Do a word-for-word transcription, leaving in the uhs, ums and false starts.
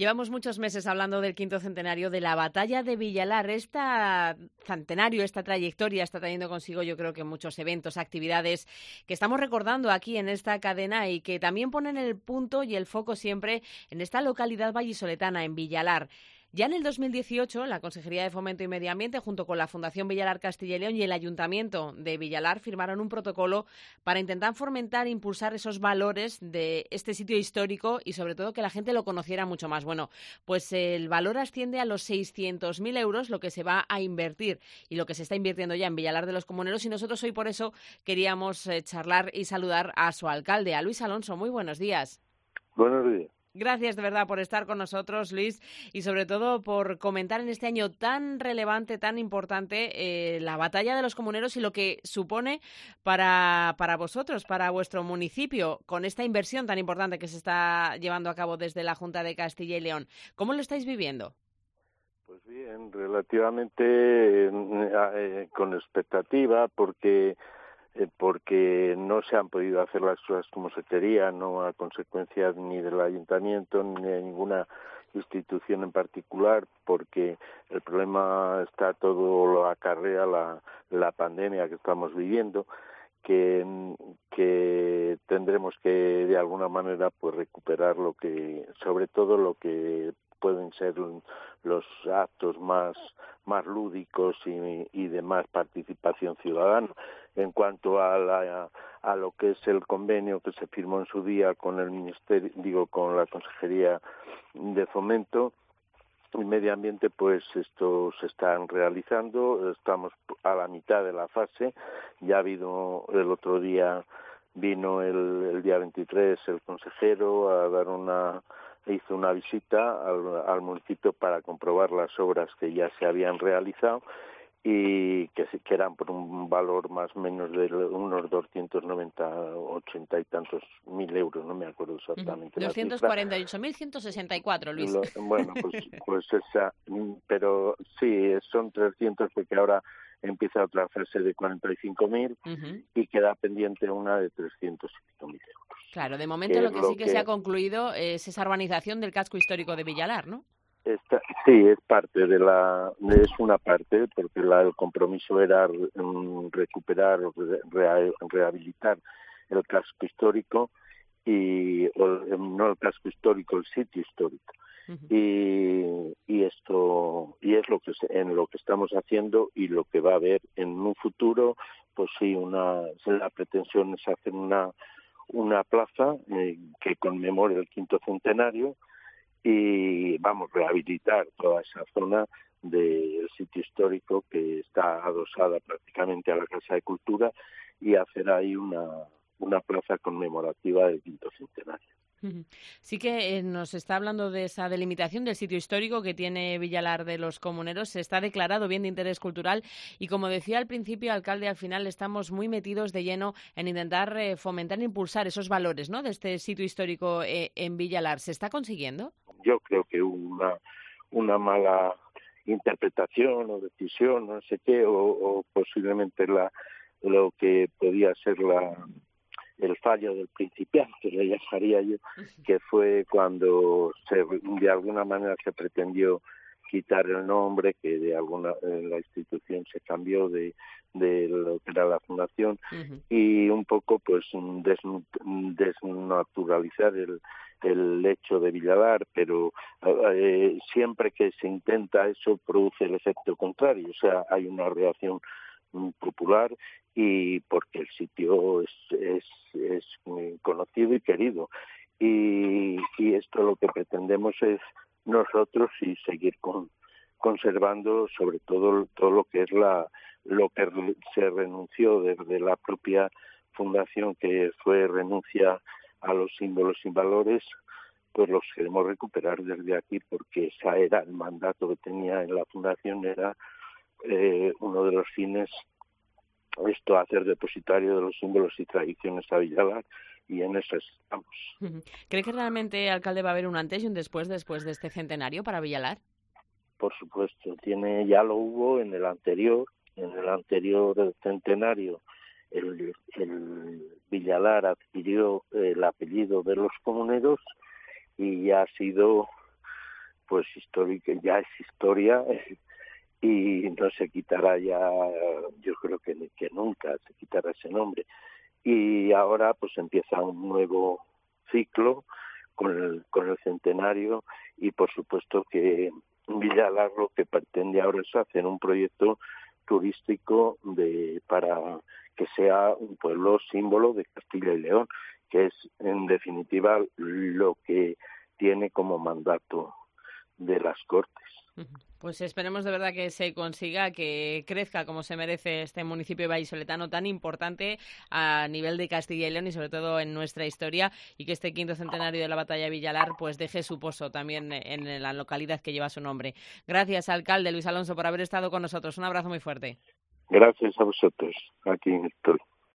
Llevamos muchos meses hablando del quinto centenario de la batalla de Villalar. Este centenario, esta trayectoria está trayendo consigo, yo creo que muchos eventos, actividades que estamos recordando aquí en esta cadena y que también ponen el punto y el foco siempre en esta localidad vallisoletana, en Villalar. Ya en el dos mil dieciocho, la Consejería de Fomento y Medio Ambiente, junto con la Fundación Villalar Castilla y León y el Ayuntamiento de Villalar, firmaron un protocolo para intentar fomentar e impulsar esos valores de este sitio histórico y, sobre todo, que la gente lo conociera mucho más. Bueno, pues el valor asciende a los seiscientos mil euros, lo que se va a invertir y lo que se está invirtiendo ya en Villalar de los Comuneros. Y nosotros hoy por eso queríamos eh, charlar y saludar a su alcalde, a Luis Alonso. Muy buenos días. Buenos días. Gracias de verdad por estar con nosotros, Luis, y sobre todo por comentar en este año tan relevante, tan importante, eh, la batalla de los comuneros y lo que supone para, para vosotros, para vuestro municipio, con esta inversión tan importante que se está llevando a cabo desde la Junta de Castilla y León. ¿Cómo lo estáis viviendo? Pues bien, relativamente eh, eh, con expectativa, porque eh, porque no se han podido hacer las cosas como se quería, no a consecuencia ni del ayuntamiento ni de ninguna institución en particular, porque el problema está todo lo acarrea la, la pandemia que estamos viviendo, que, que tendremos que de alguna manera pues recuperar lo que, sobre todo lo que pueden ser los actos más más lúdicos y, y de más participación ciudadana. En cuanto a la, a lo que es el convenio que se firmó en su día con el ministerio, digo, con la Consejería de Fomento y Medio Ambiente, pues estos se están realizando. Estamos a la mitad de la fase. Ya ha habido el otro día vino el, el día veintitrés el consejero a dar una hizo una visita al, al municipio para comprobar las obras que ya se habían realizado y que, que eran por un valor más o menos de unos doscientos noventa, ochenta y tantos mil euros, no me acuerdo exactamente Uh-huh. la cifra. doscientos cuarenta y ocho mil ciento sesenta y cuatro, Luis. Lo, bueno, pues, pues esa, pero sí, son trescientos porque ahora empieza otra fase de cuarenta y cinco mil uh-huh. y queda pendiente una de trescientos y pico mil euros. Claro, de momento lo que lo sí que, que se ha concluido es esa urbanización del casco histórico de Villalar, ¿no? Esta, sí, es parte de la, es una parte, porque la, el compromiso era um, recuperar, re, rehabilitar el casco histórico y o, no el casco histórico, el sitio histórico. Uh-huh. Y, y esto y es lo que se, en lo que estamos haciendo y lo que va a haber en un futuro, pues sí, una la pretensión es hacer una una plaza eh, que conmemore el quinto centenario y vamos rehabilitar toda esa zona del sitio histórico que está adosada prácticamente a la Casa de Cultura y hacer ahí una una plaza conmemorativa del quinto centenario. Sí que eh, nos está hablando de esa delimitación del sitio histórico que tiene Villalar de los Comuneros. Se está declarado bien de interés cultural y, como decía al principio, alcalde, al final estamos muy metidos de lleno en intentar eh, fomentar e impulsar esos valores, ¿no?, de este sitio histórico eh, en Villalar. ¿Se está consiguiendo? Yo creo que una, una mala interpretación o decisión, no sé qué, o, o posiblemente la, lo que podía ser la... el fallo del principiante, le llamaría yo, que fue cuando se, de alguna manera se pretendió quitar el nombre, que de alguna eh, la institución se cambió de, de lo que era la fundación, uh-huh. y un poco pues des, desnaturalizar el, el hecho de Villalar, pero eh, siempre que se intenta eso produce el efecto contrario, o sea, hay una reacción popular y porque el sitio es, es, es muy conocido y querido y, y esto lo que pretendemos es nosotros y seguir con, conservando sobre todo todo lo que es la lo que se renunció desde la propia fundación, que fue renuncia a los símbolos y valores, pues los queremos recuperar desde aquí, porque ese era el mandato que tenía en la fundación, era Eh, uno de los fines esto, hacer depositario de los símbolos y tradiciones a Villalar, y en eso estamos. ¿Cree que realmente, alcalde, va a haber un antes y un después después de este centenario para Villalar? Por supuesto, tiene ya lo hubo en el anterior, en el anterior centenario, el, el Villalar adquirió el apellido de los Comuneros y ya ha sido pues histórica, ya es historia y no se quitará ya, yo creo que, que nunca se quitará ese nombre. Y ahora pues empieza un nuevo ciclo con el, con el centenario y por supuesto que Villalar lo que pretende ahora es hacer un proyecto turístico de para que sea un pueblo símbolo de Castilla y León, que es en definitiva lo que tiene como mandato de las Cortes. Pues esperemos de verdad que se consiga, que crezca como se merece este municipio vallisoletano tan importante a nivel de Castilla y León y sobre todo en nuestra historia, y que este quinto centenario de la batalla de Villalar pues deje su pozo también en la localidad que lleva su nombre. Gracias, alcalde Luis Alonso, por haber estado con nosotros. Un abrazo muy fuerte. Gracias a vosotros. Aquí estoy.